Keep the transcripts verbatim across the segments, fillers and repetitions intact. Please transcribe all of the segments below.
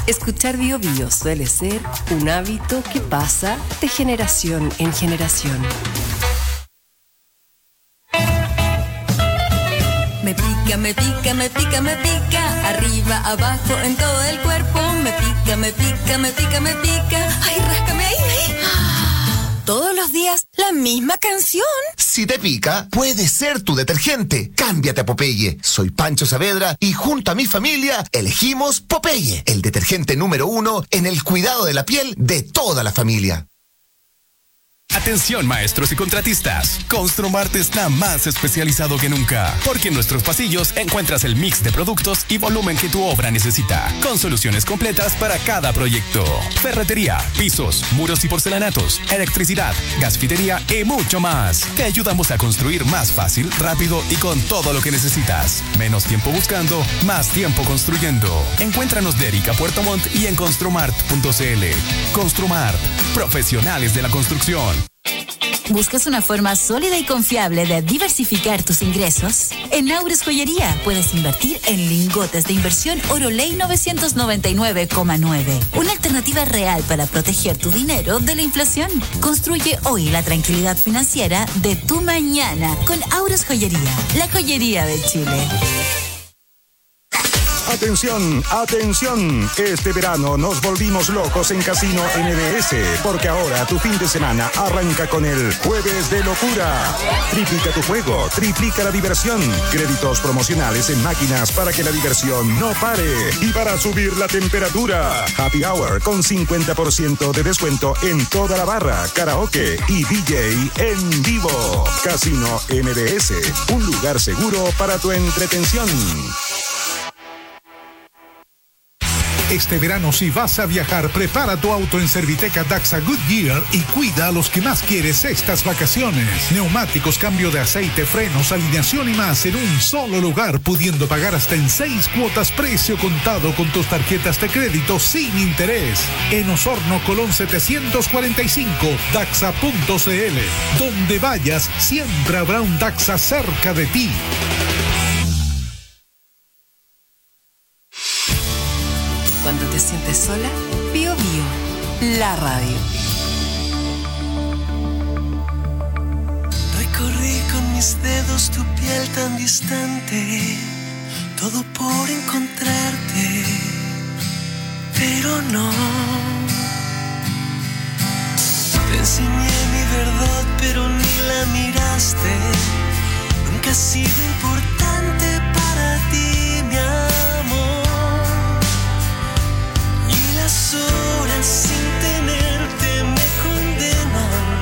Escuchar Bio Bio suele ser un hábito que pasa de generación en generación. Me pica, me pica, me pica, me pica, arriba, abajo, en todo el cuerpo. Me pica, me pica, me pica, me pica. Ay, ráscame ahí, ahí. Todos los días, la misma canción. Si te pica, puede ser tu detergente. Cámbiate a Popeye. Soy Pancho Saavedra y junto a mi familia elegimos Popeye, el detergente número uno en el cuidado de la piel de toda la familia. Atención maestros y contratistas, Construmart está más especializado que nunca, porque en nuestros pasillos encuentras el mix de productos y volumen que tu obra necesita, con soluciones completas para cada proyecto. Ferretería, pisos, muros y porcelanatos, electricidad, gasfitería y mucho más. Te ayudamos a construir más fácil, rápido y con todo lo que necesitas. Menos tiempo buscando, más tiempo construyendo. Encuéntranos de Erika Puerto Montt y en construmart punto c l. Construmart, profesionales de la construcción. ¿Buscas una forma sólida y confiable de diversificar tus ingresos? En Aures Joyería puedes invertir en lingotes de inversión Oroley novecientos noventa y nueve coma nueve. Una alternativa real para proteger tu dinero de la inflación. Construye hoy la tranquilidad financiera de tu mañana con Aures Joyería, la joyería de Chile. Atención, atención, este verano nos volvimos locos en Casino N B S, porque ahora tu fin de semana arranca con el Jueves de Locura. Triplica tu juego, triplica la diversión, créditos promocionales en máquinas para que la diversión no pare y para subir la temperatura. Happy Hour con cincuenta por ciento de descuento en toda la barra, karaoke y D J en vivo. Casino N B S, un lugar seguro para tu entretención. Este verano, si vas a viajar, prepara tu auto en Serviteca Daxa Goodyear y cuida a los que más quieres estas vacaciones. Neumáticos, cambio de aceite, frenos, alineación y más en un solo lugar, pudiendo pagar hasta en seis cuotas precio contado con tus tarjetas de crédito sin interés. En Osorno, Colón setecientos cuarenta y cinco, daxa punto c l. Donde vayas, siempre habrá un Daxa cerca de ti. Cuando te sientes sola, Bio Bio, la radio. Recorrí con mis dedos tu piel tan distante, todo por encontrarte, pero no. Te enseñé mi verdad, pero ni la miraste. Nunca ha sido importante para ti, mi amor. Las horas sin tenerte me condenan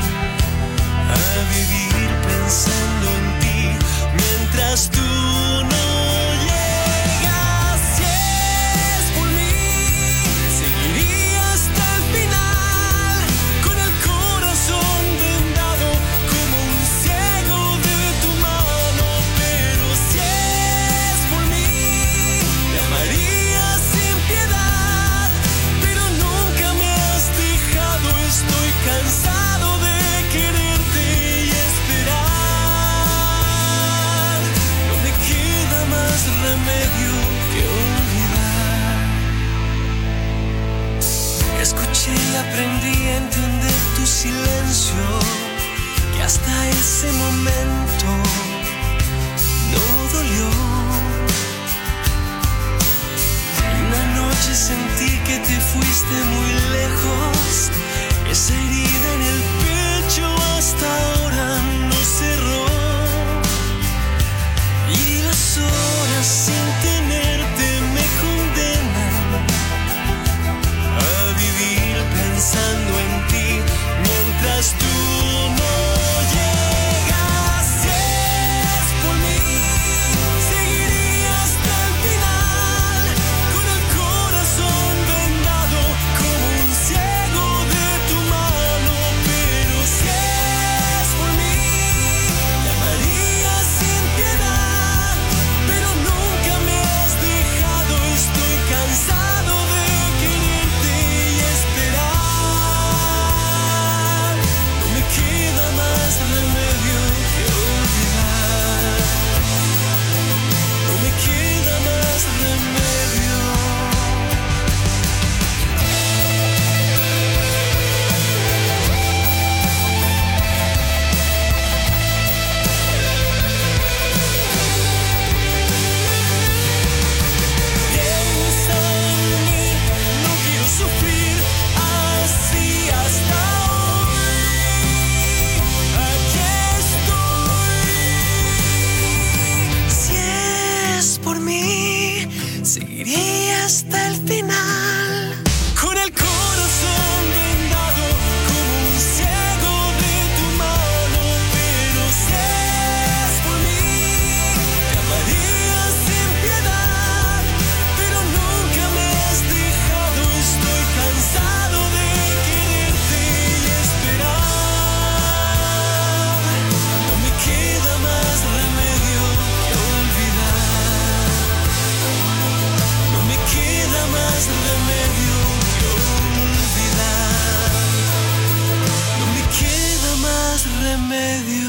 a vivir pensando en ti mientras tú no llegas. Si es por mí, seguiría hasta el final con el corazón vendado como un ciego de tu mano. Pero si es por mí, te amaría sin piedad. Estoy cansado de quererte y esperar. No me queda más remedio que olvidar. Escuché y aprendí a entender tu silencio, que hasta ese momento no dolió. Una noche sentí que te fuiste muy lejos. Esa herida en el pecho hasta ahora no cerró. Y las horas sin tenerte me condenan a vivir pensando en ti mientras tú no llegas. Si es por mí, seguiría hasta el final con el corazón vendado como un ciego de tu mano. y hasta el final. Con el corazón vendado como un ciego de tu mano, pero si es por mí, te amaría sin piedad, pero nunca me has dejado. Estoy cansado de quererte y esperar. No me queda más remedio que olvidar. No me queda más remedio que olvidar. No me queda más remedio.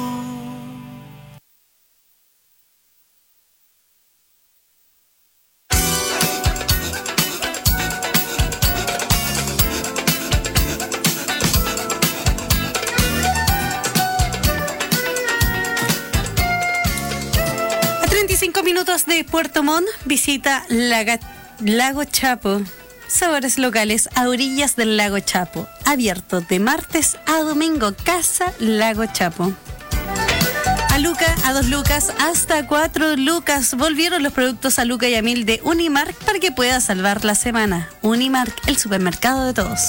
A treinta y cinco minutos de Puerto Montt, visita Laga- Lago Chapo. Sabores locales a orillas del Lago Chapo. Abierto de martes a domingo. Casa Lago Chapo. A Luca, a dos lucas, hasta cuatro lucas. Volvieron los productos a Luca y a mil de Unimark para que puedas salvar la semana. Unimark, el supermercado de todos.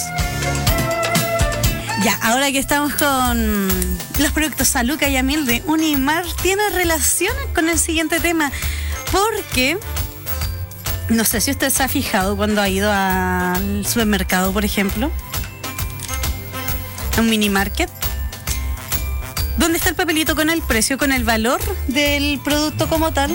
Ya, ahora que estamos con los productos a Luca y a mil de Unimark, tiene relación con el siguiente tema. Porque no sé si usted se ha fijado cuando ha ido al supermercado, por ejemplo, a un mini market, donde está el papelito con el precio, con el valor del producto como tal.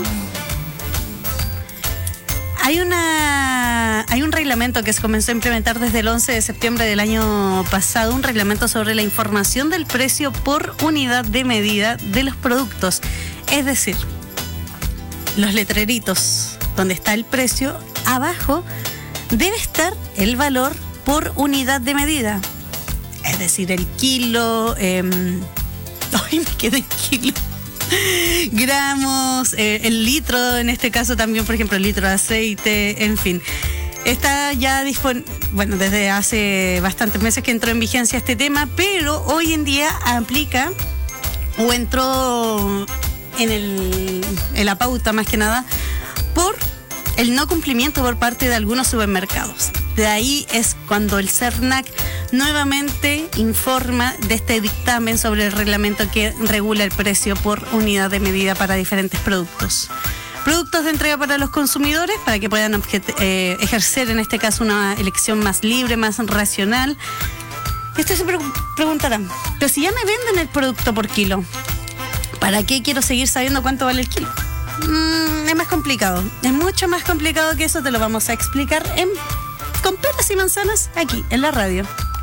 Hay una hay un reglamento que se comenzó a implementar desde el once de septiembre del año pasado, un reglamento sobre la información del precio por unidad de medida de los productos. Es decir, los letreritos donde está el precio, abajo debe estar el valor por unidad de medida. Es decir, el kilo, eh, ay, me quedé en kilo, gramos, eh, el litro, en este caso también, por ejemplo, el litro de aceite, en fin. Está ya disponible, bueno, desde hace bastantes meses que entró en vigencia este tema, pero hoy en día aplica o entró en, el, en la pauta más que nada por el no cumplimiento por parte de algunos supermercados. De ahí es cuando el CERNAC nuevamente informa de este dictamen sobre el reglamento que regula el precio por unidad de medida para diferentes productos. Productos de entrega para los consumidores, para que puedan objet- eh, ejercer en este caso una elección más libre, más racional. Y ustedes se pre- preguntarán, pero si ya me venden el producto por kilo, ¿para qué quiero seguir sabiendo cuánto vale el kilo? Mm, es más complicado, es mucho más complicado que eso. Te lo vamos a explicar en, con peras y manzanas aquí en la radio.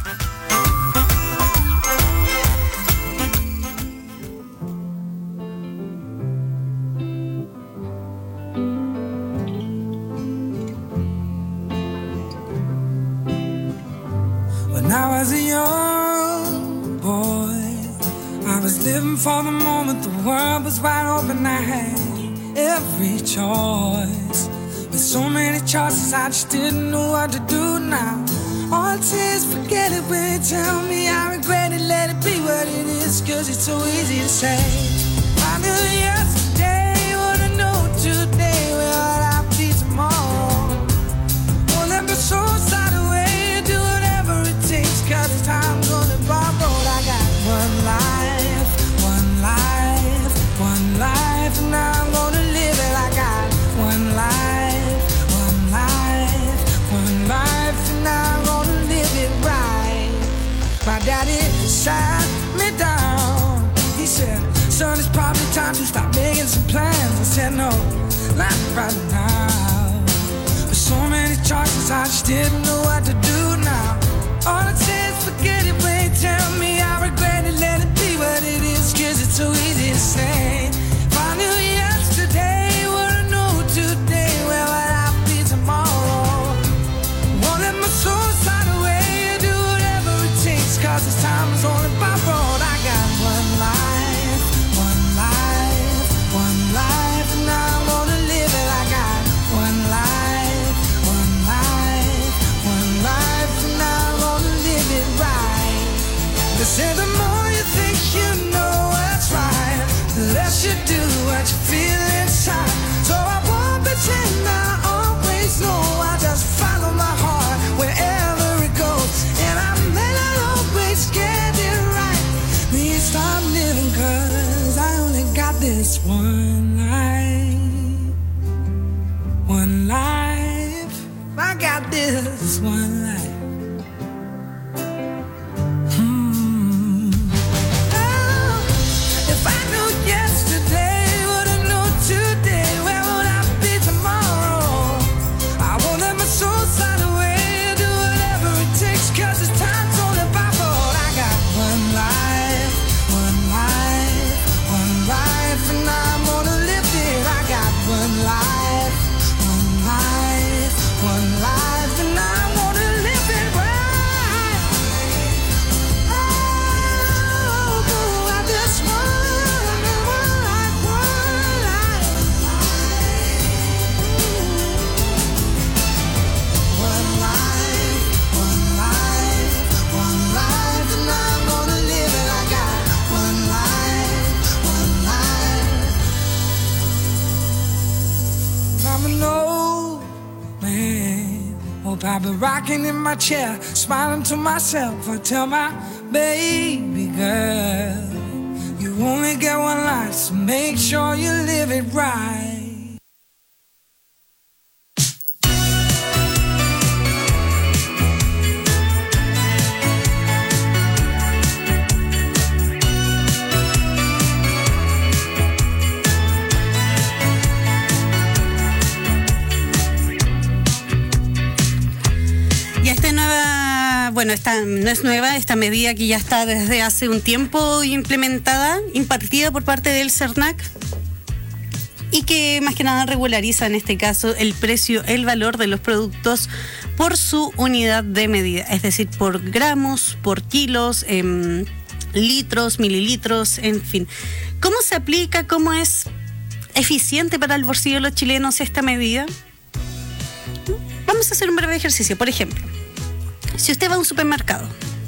When I was a young boy, I was living for the moment, the world was wide open, I had every choice. With so many choices, I just didn't know what to do now. All it says, forget it when you tell me I regret it, let it be what it is, cause it's so easy to say. I knew yesterday what I know today, well, I'll be tomorrow. Won't let my soul slide away, do whatever it takes, cause the time's gonna borrowed. I got one life, one life, one life, and I'm gonna live it. I got one life, one life, one life, and I'm gonna live it right. My daddy sat me down, he said, son, it's probably time to stop making some plans. I said, no, not right now. With so many choices, I just didn't know what to do now. All it says, forget it when you tell me I regret it, let it be what it is, cause it's so easy to say. If I knew yesterday what I know today, well, I'll be tomorrow. Won't let my soul slide away, do whatever it takes, cause this time is only borrowed. I got one life, one life, one life, and I'm gonna live it. I got one life, one life, one life, one life. I got this one life. Hmm. Oh, if I knew yesterday what I know today, where would I be tomorrow? I won't let my soul slide away, do whatever it takes, 'cause it's time's only borrowed. I got one life, one life, one life, and I'm gonna live it. I got one life, one life, one life, and I'm gonna live it right. Oh, I just one, one life, one life. One life, one life, one life, and I'm gonna live it. I got one life, one life. I'm an old man. Hope I'll be rocking in my chair, smiling to myself. I tell my baby girl, you only get one life, so make sure you live it right. Y esta nueva, bueno, esta no es nueva, esta medida que ya está desde hace un tiempo implementada, impartida por parte del CERNAC, y que más que nada regulariza en este caso el precio, el valor de los productos por su unidad de medida, es decir, por gramos, por kilos, em, litros, mililitros, en fin. ¿Cómo se aplica? ¿Cómo es eficiente para el bolsillo de los chilenos esta medida? Vamos a hacer un breve ejercicio. Por ejemplo, si usted va a un supermercado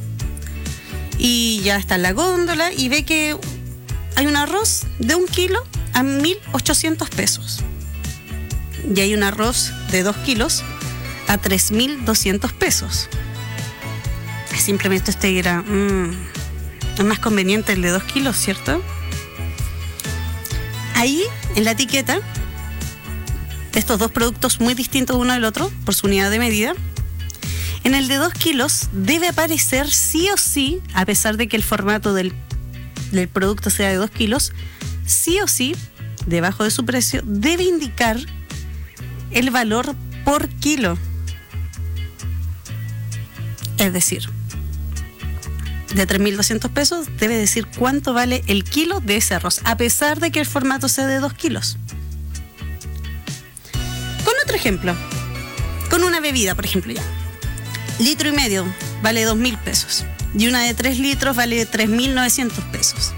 y ya está en la góndola y ve que hay un arroz de un kilo a mil ochocientos pesos y hay un arroz de dos kilos a tres mil doscientos pesos, simplemente usted dirá, mmm, es más conveniente el de dos kilos, ¿cierto? Ahí en la etiqueta de estos dos productos muy distintos uno del otro por su unidad de medida, en el de dos kilos debe aparecer sí o sí, a pesar de que el formato del, del producto sea de dos kilos, sí o sí, debajo de su precio, debe indicar el valor por kilo. Es decir, de tres mil doscientos pesos debe decir cuánto vale el kilo de ese arroz, a pesar de que el formato sea de dos kilos. Con otro ejemplo, con una bebida, por ejemplo, ya. Litro y medio vale dos mil pesos y una de tres litros vale tres mil novecientos pesos.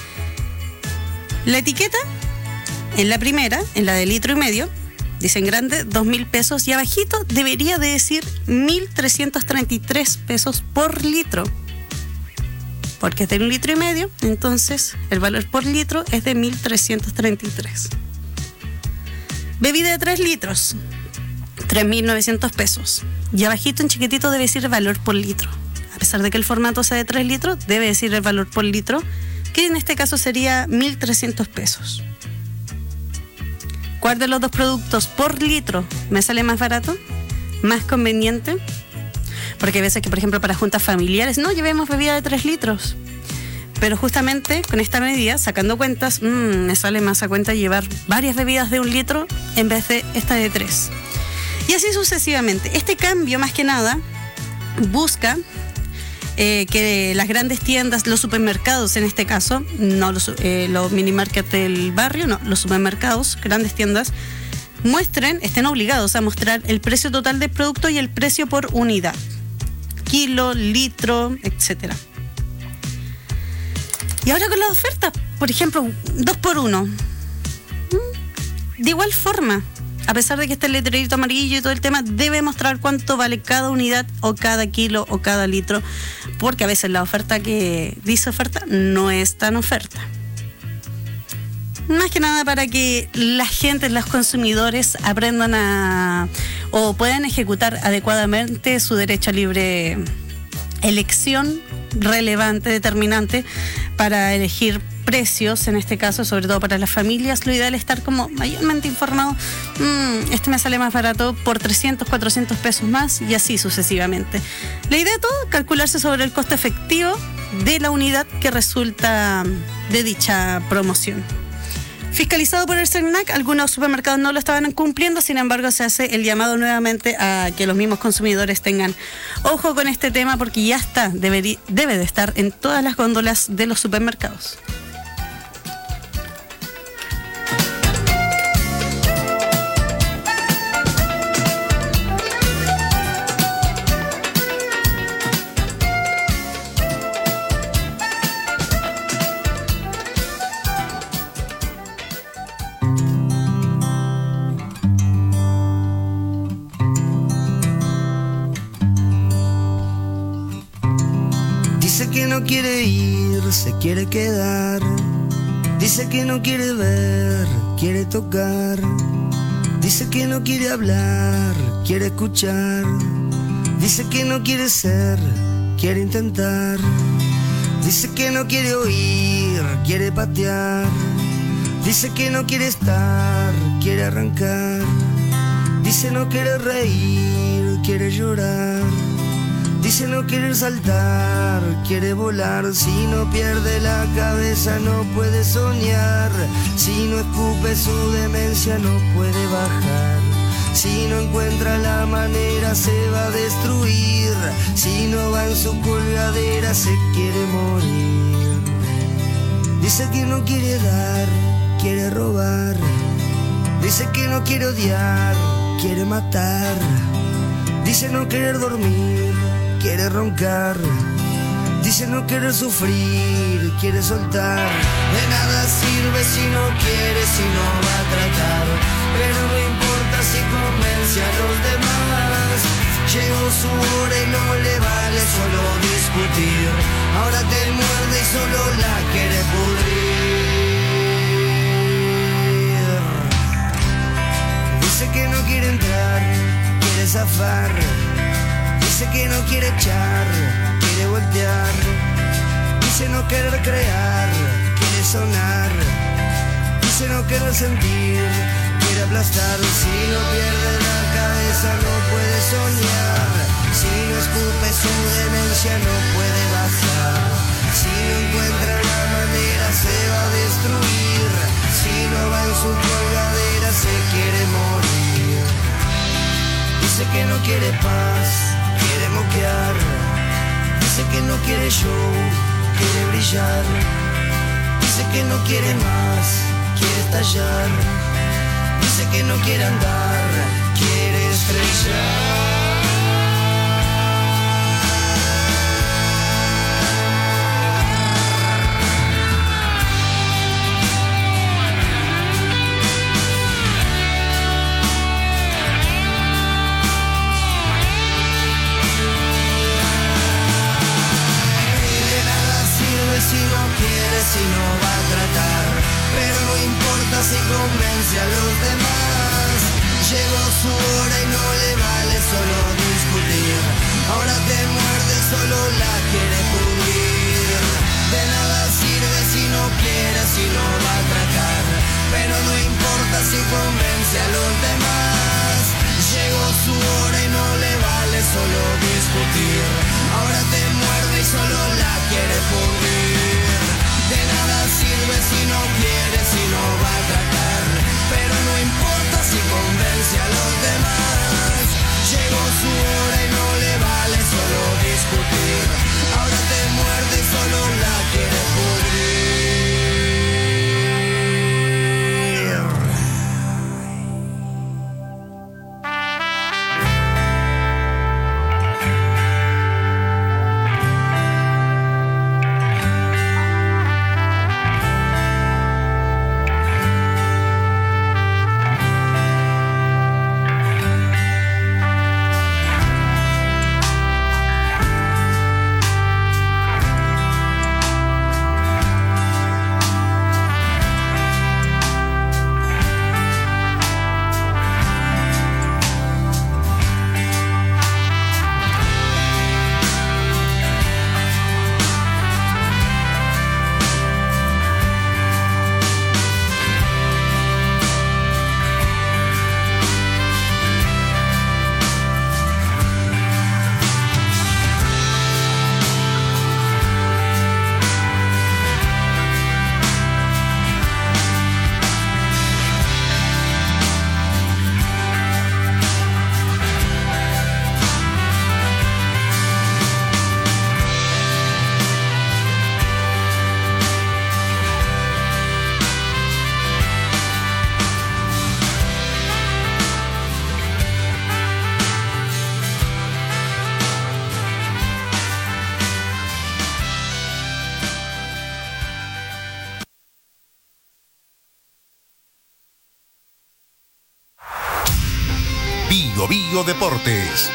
La etiqueta, en la primera, en la de litro y medio, dice en grande dos mil pesos y abajito debería de decir mil trescientos treinta y tres pesos por litro. Porque es de un litro y medio, entonces el valor por litro es de mil trescientos treinta y tres. Bebida de tres litros, tres mil novecientos pesos. Y abajito en chiquitito debe decir el valor por litro. A pesar de que el formato sea de tres litros, debe decir el valor por litro, que en este caso sería mil trescientos pesos. ¿Cuál de los dos productos por litro me sale más barato? ¿Más conveniente? Porque hay veces que, por ejemplo, para juntas familiares, no, llevemos bebida de tres litros. Pero justamente con esta medida, sacando cuentas, mmm, me sale más a cuenta llevar varias bebidas de un litro en vez de esta de tres. Y así sucesivamente. Este cambio, más que nada, busca eh, que las grandes tiendas, los supermercados en este caso, no los, eh, los minimarkets del barrio, no, los supermercados, grandes tiendas, muestren, estén obligados a mostrar el precio total del producto y el precio por unidad. Kilo, litro, etcétera. Y ahora con las ofertas, por ejemplo, dos por uno. De igual forma, a pesar de que esté el letrerito amarillo y todo el tema, debe mostrar cuánto vale cada unidad o cada kilo o cada litro, porque a veces la oferta que dice oferta no es tan oferta. Más que nada para que la gente, los consumidores, aprendan a o puedan ejecutar adecuadamente su derecho a libre elección relevante, determinante, para elegir precios, en este caso, sobre todo para las familias, lo ideal es estar como mayormente informado. Mm, este me sale más barato por trescientos, cuatrocientos pesos más y así sucesivamente. La idea de todo, calcularse sobre el costo efectivo de la unidad que resulta de dicha promoción. Fiscalizado por el SERNAC, algunos supermercados no lo estaban cumpliendo, sin embargo se hace el llamado nuevamente a que los mismos consumidores tengan ojo con este tema porque ya está, deberí, debe de estar en todas las góndolas de los supermercados. Dice que no quiere ir, se quiere quedar. Dice que no quiere ver, quiere tocar. Dice que no quiere hablar, quiere escuchar. Dice que no quiere ser, quiere intentar. Dice que no quiere oír, quiere patear. Dice que no quiere estar, quiere arrancar. Dice no quiere reír, quiere llorar. Dice no querer saltar, quiere volar. Si no pierde la cabeza no puede soñar. Si no escupe su demencia no puede bajar. Si no encuentra la manera se va a destruir. Si no va en su colgadera se quiere morir. Dice que no quiere dar, quiere robar. Dice que no quiere odiar, quiere matar. Dice no querer dormir, quiere roncar. Dice no querer sufrir, quiere soltar. De nada sirve si no quiere, si no va a tratar. Pero no importa si convence a los demás. Llegó su hora y no le vale solo discutir. Ahora te muerde y solo la quiere pudrir. Dice que no quiere entrar, quiere zafar. Dice que no quiere echar, quiere voltear. Dice no querer crear, quiere sonar. Dice no querer sentir, quiere aplastar. Si no pierde la cabeza no puede soñar. Si no escupe su demencia no puede bajar. Si no encuentra la manera se va a destruir. Si no va en su colgadera se quiere morir. Dice que no quiere paz, quiere moquear. Dice que no quiere show, quiere brillar. Dice que no quiere más, quiere estallar. Dice que no quiere andar, quiere estrellar. Si no quiere, si no va a tratar. Pero no importa si convence a los demás. Llegó su hora y no le vale solo discutir. Ahora te muerde, solo la quiere pudrir. De nada sirve si no quiere, si no va a tratar. Pero no importa si convence a los demás. Llegó su hora y no le vale solo discutir. Ahora te muerde y solo la quiere pudrir. De nada sirve si no quiere, si no va a tratar. Pero no importa si convence a los demás. Bio Bio Deportes.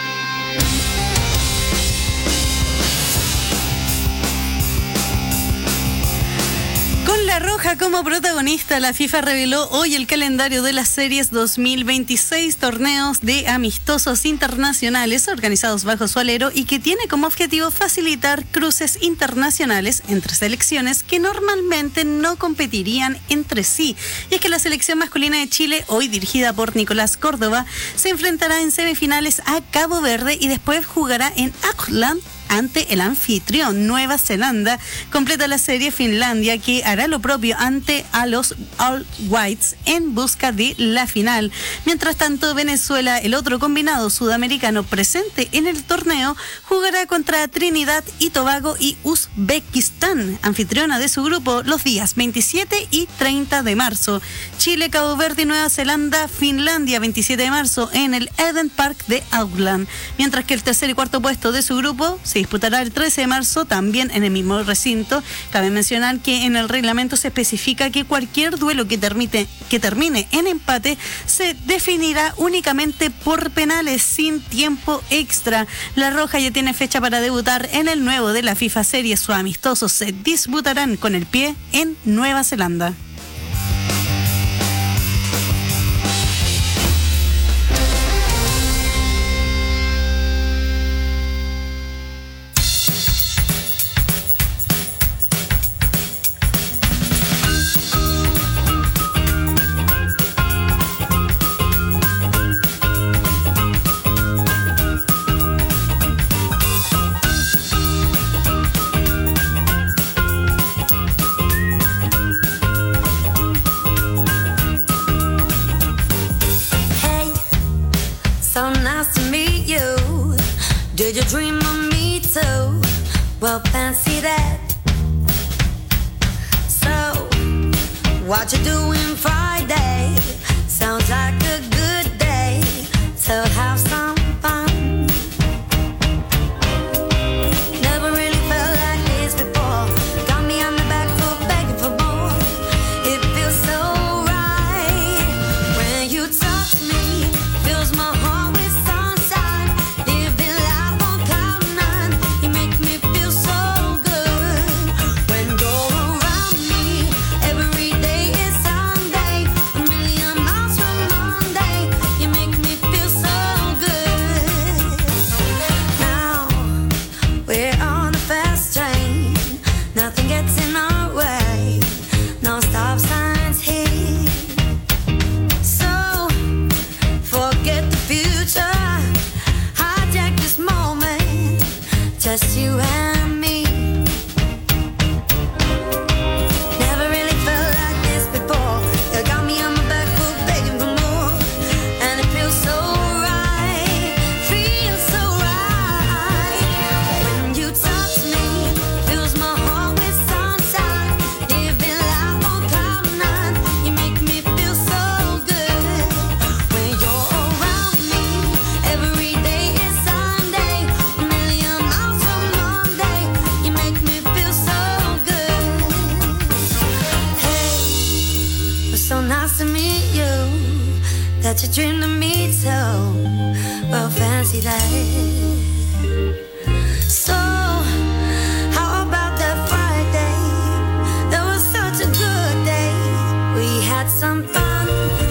Con La Roja como protagonista, la FIFA reveló hoy el calendario de las series dos mil veintiséis, torneos de amistosos internacionales organizados bajo su alero y que tiene como objetivo facilitar cruces internacionales entre selecciones que normalmente no competirían entre sí. Y es que la selección masculina de Chile, hoy dirigida por Nicolás Córdoba, se enfrentará en semifinales a Cabo Verde y después jugará en Auckland ante el anfitrión Nueva Zelanda. Completa la serie Finlandia, que hará lo propio ante a los All Whites en busca de la final. Mientras tanto, Venezuela, el otro combinado sudamericano presente en el torneo, jugará contra Trinidad y Tobago y Uzbekistán, anfitriona de su grupo, los días veintisiete y treinta de marzo. Chile, Cabo Verde y Nueva Zelanda, Finlandia, veintisiete de marzo en el Eden Park de Auckland. Mientras que el tercer y cuarto puesto de su grupo se disputará el trece de marzo también en el mismo recinto. Cabe mencionar que en el reglamento se especifica que cualquier duelo que termine, que termine en empate se definirá únicamente por penales sin tiempo extra. La Roja ya tiene fecha para debutar en el nuevo de la FIFA Series. Sus amistosos se disputarán con el pie en Nueva Zelanda. Did you dream of me too? Well, fancy that. So, what you doing Friday? Sounds like a good day to have some fun. Never really felt like this before. Got me on the back foot begging for more. It feels so right when you talk to me. Fills my heart with sunshine. Living life on cloud nine. You make me feel so good when you're around me. Every day is Sunday. A million miles from Monday. You make me feel so good. Now we're on a fast train. Nothing gets in our way. No stop signs here. So forget the future. Hijack this moment. Just you and me. Never really felt like this before. You got me on my back foot begging for more. And it feels so right. Feels so right. When you talk to me, fills my heart with sunshine. Living life on cloud nine. You make me feel so good when you're around me. Every day is Sunday. A million miles from Monday. You make me feel so good. Hey, it was so nice to meet you. That you dreamed of me too. Well, fancy that. So, how about that Friday? That was such a good day. We had some fun.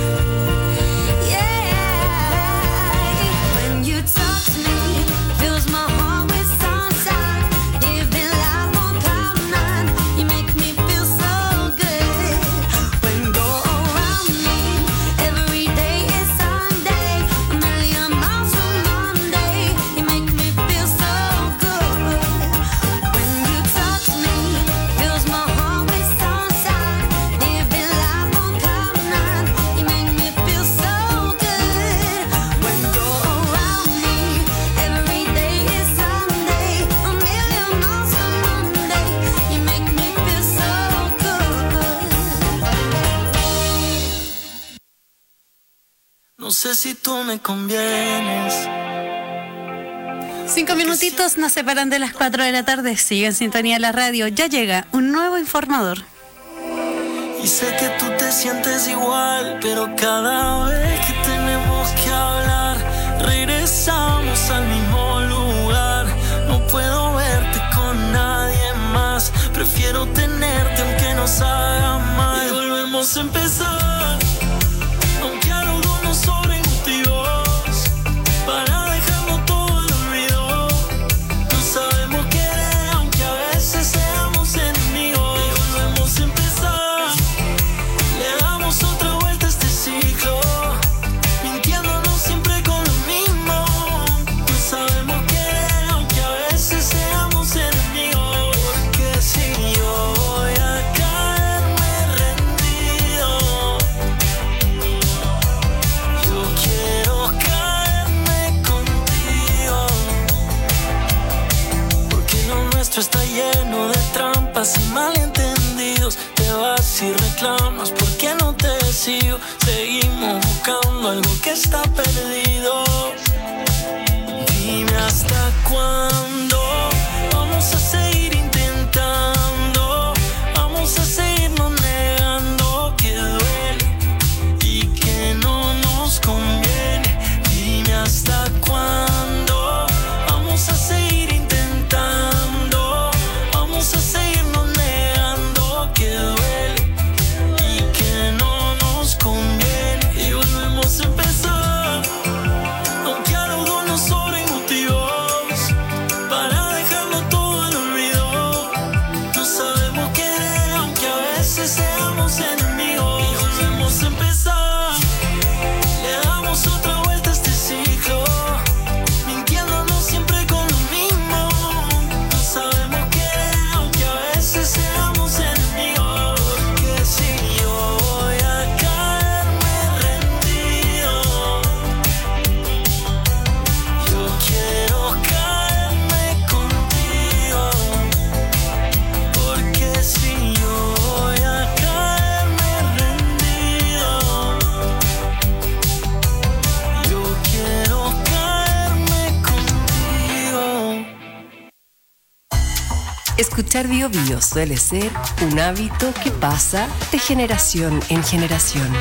Yeah. When you talk to me, fills my heart with sunshine. Living life on cloud nine. You make me feel so good when you're around me. Every day is Sunday. A million miles from Monday. You make me feel so good when you talk to me. Fills my heart with sunshine. Living life on cloud nine. You make me feel so good when you're around me. Every day is Sunday. A million miles from Monday. You make me feel so good. No sé si tú me convienes. Cinco minutitos nos separan de las cuatro de la tarde. Sigue en sintonía la radio. Ya llega un nuevo informador. Y sé que tú te sientes igual, pero cada vez que tenemos que hablar regresamos al mismo lugar. No puedo verte con nadie más, prefiero tenerte aunque nos haga mal. Y volvemos a empezar, aunque a los dos nos sobren motivos para dejarlo todo al olvido. No sabemos querer aunque a veces seamos enemigos. Y volvemos a empezar, le damos otra vuelta a este ciclo, mintiéndonos siempre con lo mismo. No sabemos querer aunque a veces seamos enemigos. Porque si yo voy a caerme rendido, yo quiero caerme contigo. Porque lo nuestro está lleno de trampas y malentendidos. Te vas y reclamas porque no te sigo. Seguimos buscando algo que está perdido. Dime hasta cuándo vamos a seguir intentando, vamos a seguirnos negando que duele y que no nos conviene. Dime hasta cuándo vamos a seguir intentando, vamos a seguirnos negando que duele y que no nos conviene. Y volvemos a empezar, aunque a los dos nos sobren motivos para dejarlo todo al olvido. No sabemos querer aunque a veces seamos enemigos. Y volvemos a empezar, le damos otra vuelta a este ciclo, mintiéndonos siempre con lo mismo. No sabemos querer aunque a veces seamos enemigos. Porque si yo voy a caerme rendido, yo quiero caerme contigo. Porque si yo voy a caerme rendido, yo quiero caerme contigo. Escuchar Bio Bio suele ser un hábito que pasa de generación en generación.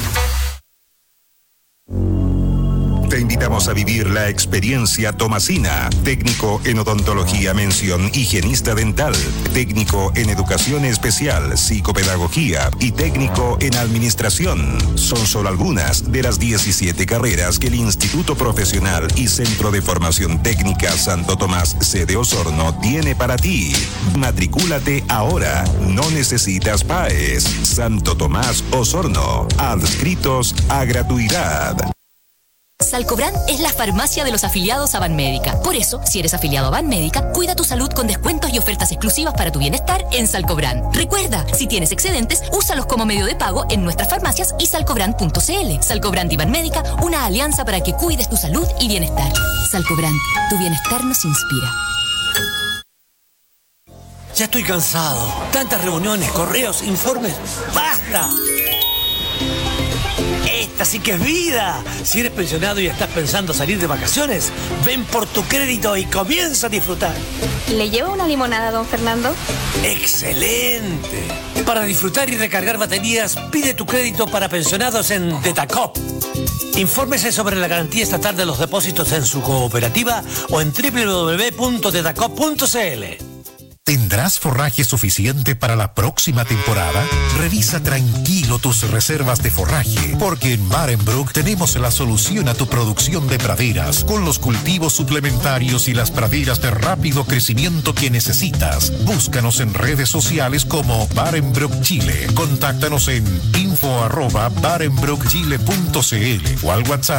Te invitamos a vivir la experiencia Tomasina, técnico en odontología mención higienista dental, técnico en educación especial, psicopedagogía y técnico en administración. Son solo algunas de las diecisiete carreras que el Instituto Profesional y Centro de Formación Técnica Santo Tomás, sede Osorno, tiene para ti. Matricúlate ahora, no necesitas P A E S. Santo Tomás Osorno, adscritos a gratuidad. Salcobran es la farmacia de los afiliados a Banmédica. Por eso, si eres afiliado a Banmédica, cuida tu salud con descuentos y ofertas exclusivas para tu bienestar en Salcobran. Recuerda, si tienes excedentes, úsalos como medio de pago en nuestras farmacias y salcobran punto cl. Salcobran y Banmédica, una alianza para que cuides tu salud y bienestar. Salcobran, tu bienestar nos inspira. Ya estoy cansado. Tantas reuniones, correos, informes. ¡Basta! Esta sí que es vida. Si eres pensionado y estás pensando salir de vacaciones, ven por tu crédito y comienza a disfrutar. ¿Le llevo una limonada, don Fernando? ¡Excelente! Para disfrutar y recargar baterías, pide tu crédito para pensionados en Detacop. Infórmese sobre la garantía estatal de los depósitos en su cooperativa o en doble u doble u doble u punto detacop punto cl. ¿Tendrás forraje suficiente para la próxima temporada? Revisa tranquilo tus reservas de forraje, porque en Barenbrook tenemos la solución a tu producción de praderas, con los cultivos suplementarios y las praderas de rápido crecimiento que necesitas. Búscanos en redes sociales como Barenbrook Chile. Contáctanos en info arroba barenbrook chile punto cl o al WhatsApp